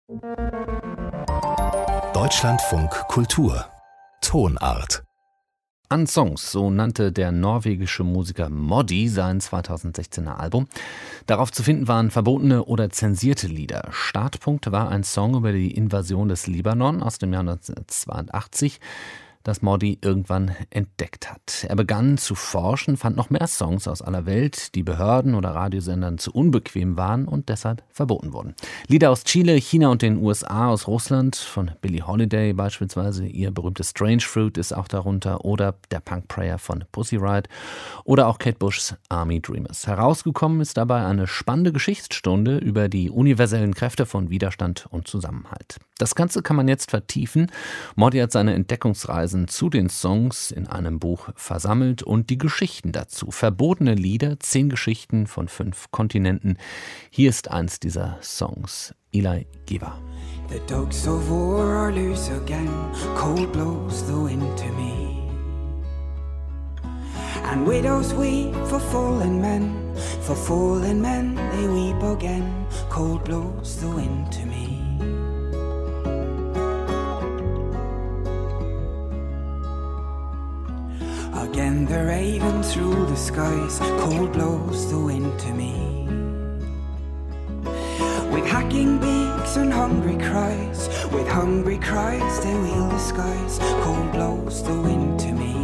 Deutschlandfunk Kultur Tonart. Unsongs, so nannte der norwegische Musiker Moddi sein 2016er Album. Darauf zu finden waren verbotene oder zensierte Lieder. Startpunkt war ein Song über die Invasion des Libanon aus dem Jahr 1982, das Moddi irgendwann entdeckt hat. Er begann zu forschen, fand noch mehr Songs aus aller Welt, die Behörden oder Radiosendern zu unbequem waren und deshalb verboten wurden. Lieder aus Chile, China und den USA, aus Russland, von Billie Holiday beispielsweise, ihr berühmtes Strange Fruit ist auch darunter, oder der Punk Prayer von Pussy Riot oder auch Kate Bush's Army Dreamers. Herausgekommen ist dabei eine spannende Geschichtsstunde über die universellen Kräfte von Widerstand und Zusammenhalt. Das Ganze kann man jetzt vertiefen. Moddi hat seine Entdeckungsreisen zu den Songs in einem Buch versammelt und die Geschichten dazu. Verbotene Lieder, 10 Geschichten von 5 Kontinenten. Hier ist eins dieser Songs. Eli Giva. The dogs of war are loose again, cold blows the wind to me. And widows weep for fallen men they weep again, cold blows the wind to me. Again the ravens rule the skies, cold blows the wind to me. With hacking beaks and hungry cries they wheel the skies, cold blows the wind to me.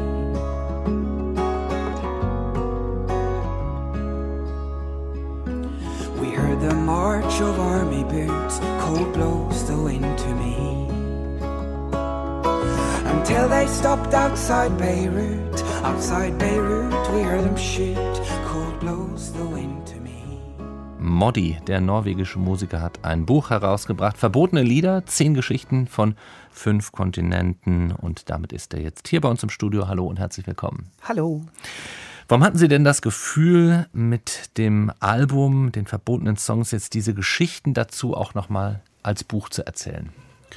We heard the march of army boots, cold blows the wind to me. Until they stopped outside Beirut, we heard them shoot, cold blows the wind to me. Moddi, der norwegische Musiker, hat ein Buch herausgebracht, Verbotene Lieder, 10 Geschichten von 5 Kontinenten, und damit ist er jetzt hier bei uns im Studio. Hallo und herzlich willkommen. Hallo. Warum hatten Sie denn das Gefühl, mit dem Album, den verbotenen Songs, jetzt diese Geschichten dazu auch nochmal als Buch zu erzählen?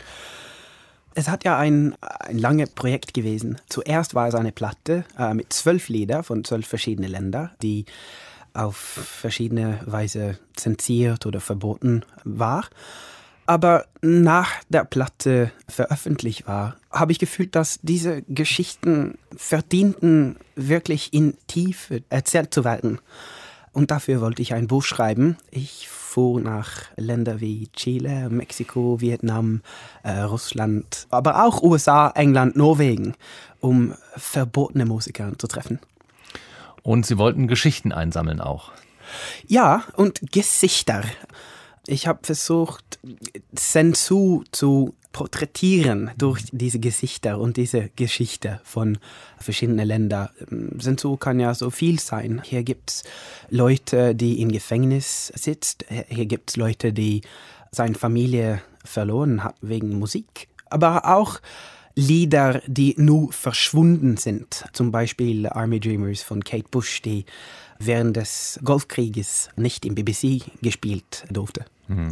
Es hat ja ein langes Projekt gewesen. Zuerst war es eine Platte mit 12 Lieder von 12 verschiedenen Ländern, die auf verschiedene Weise zensiert oder verboten war. Aber nach der Platte veröffentlicht war, habe ich gefühlt, dass diese Geschichten verdienten, wirklich in Tiefe erzählt zu werden. Und dafür wollte ich ein Buch schreiben. Ich fuhr nach Ländern wie Chile, Mexiko, Vietnam, Russland, aber auch USA, England, Norwegen, um verbotene Musiker zu treffen. Und Sie wollten Geschichten einsammeln auch? Ja, und Gesichter. Ich habe versucht, Sensu zu porträtieren durch diese Gesichter und diese Geschichte von verschiedenen Ländern. Sensu kann ja so viel sein. Hier gibt es Leute, die im Gefängnis sitzen. Hier gibt es Leute, die seine Familie verloren hat wegen Musik. Aber auch Lieder, die nur verschwunden sind. Zum Beispiel Army Dreamers von Kate Bush, die während des Golfkrieges nicht im BBC gespielt durfte.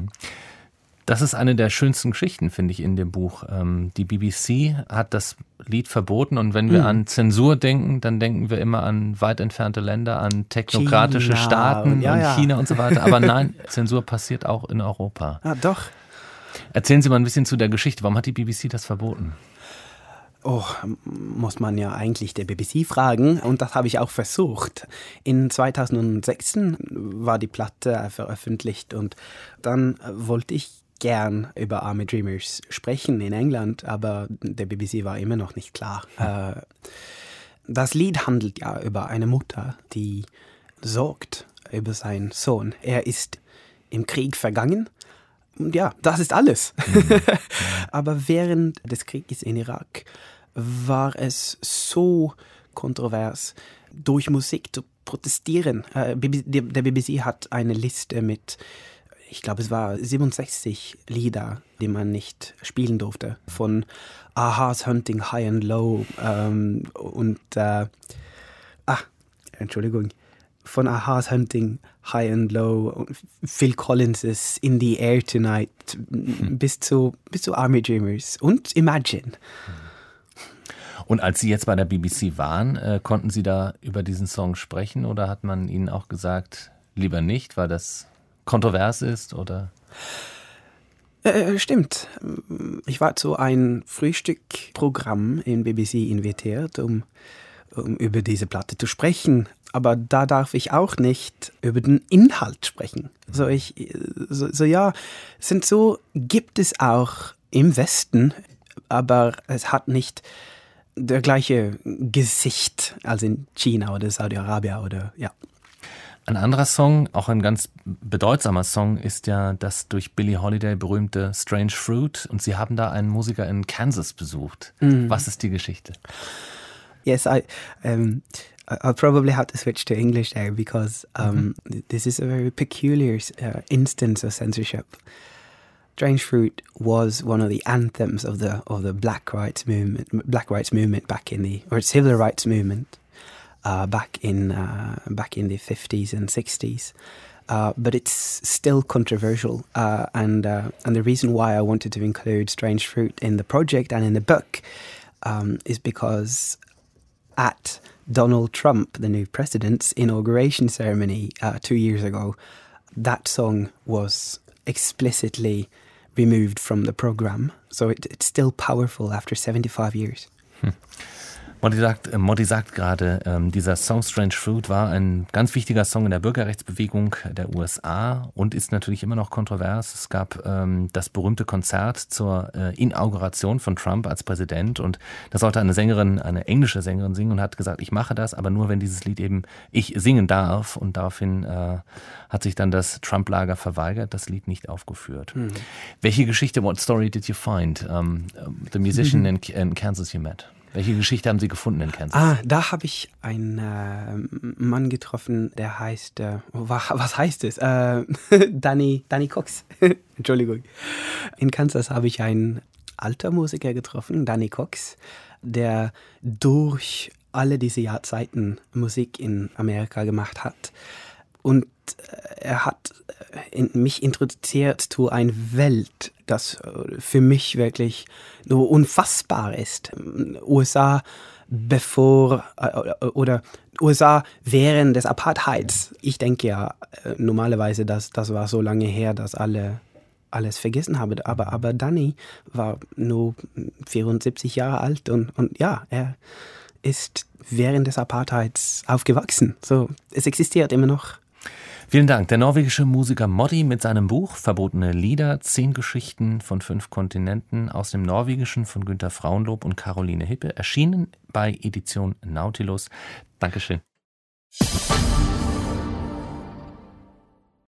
Das ist eine der schönsten Geschichten, finde ich, in dem Buch. Die BBC hat das Lied verboten, und wenn wir an Zensur denken, dann denken wir immer an weit entfernte Länder, an technokratische Staaten und China und so weiter. Aber nein, Zensur passiert auch in Europa. Ah, doch. Erzählen Sie mal ein bisschen zu der Geschichte. Warum hat die BBC das verboten? Oh, muss man ja eigentlich der BBC fragen, und das habe ich auch versucht. In 2016 war die Platte veröffentlicht, und dann wollte ich gern über Army Dreamers sprechen in England, aber der BBC war immer noch nicht klar. Das Lied handelt ja über eine Mutter, die sorgt über seinen Sohn. Er ist im Krieg vergangen. Und ja, das ist alles. Aber während des Krieges in Irak war es so kontrovers, durch Musik zu protestieren. Der BBC hat eine Liste mit, ich glaube, es war 67 Lieder, die man nicht spielen durfte. Von Aha's Hunting High and Low von Aha's Hunting High and Low, Phil Collins' In the Air Tonight, bis zu Army Dreamers und Imagine. Und als Sie jetzt bei der BBC waren, konnten Sie da über diesen Song sprechen, oder hat man Ihnen auch gesagt, lieber nicht, weil das kontrovers ist, oder? Stimmt. Ich war zu einem Frühstückprogramm in BBC invitiert, um über diese Platte zu sprechen. Aber da darf ich auch nicht über den Inhalt sprechen. Gibt es auch im Westen, aber es hat nicht der gleiche Gesicht als in China oder Saudi-Arabien oder ja. Ein anderer Song, auch ein ganz bedeutsamer Song, ist ja das durch Billie Holiday berühmte Strange Fruit. Und Sie haben da einen Musiker in Kansas besucht. Was ist die Geschichte? Yes, I'll probably have to switch to English there because this is a very peculiar instance of censorship. Strange Fruit was one of the anthems of the black rights movement back in the civil rights movement back in the 50s and 60s. But it's still controversial, and the reason why I wanted to include Strange Fruit in the project and in the book is because at Donald Trump, the new president's inauguration ceremony 2 years ago, that song was explicitly removed from the program. So it's still powerful after 75 years. Modi sagt gerade, dieser Song Strange Fruit war ein ganz wichtiger Song in der Bürgerrechtsbewegung der USA und ist natürlich immer noch kontrovers. Es gab das berühmte Konzert zur Inauguration von Trump als Präsident und da sollte eine englische Sängerin singen und hat gesagt, ich mache das, aber nur wenn dieses Lied eben ich singen darf, und daraufhin hat sich dann das Trump-Lager verweigert, das Lied nicht aufgeführt. Welche Geschichte, what story did you find? The musician in Kansas you met. Welche Geschichte haben Sie gefunden in Kansas? Da habe ich einen Mann getroffen, der heißt, was heißt es? Danny Cox. Entschuldigung. In Kansas habe ich einen alten Musiker getroffen, Danny Cox, der durch alle diese Jahrzeiten Musik in Amerika gemacht hat. Und er hat mich introduziert zu einer Welt, das für mich wirklich so unfassbar ist. USA während des Apartheids. Ich denke ja normalerweise, das war so lange her, dass alles vergessen haben. Aber Danny war nur 74 Jahre alt und ja, er ist während des Apartheids aufgewachsen. So, es existiert immer noch. Vielen Dank. Der norwegische Musiker Modi mit seinem Buch Verbotene Lieder, 10 Geschichten von 5 Kontinenten aus dem Norwegischen von Günter Frauenlob und Caroline Hippe, erschienen bei Edition Nautilus. Dankeschön.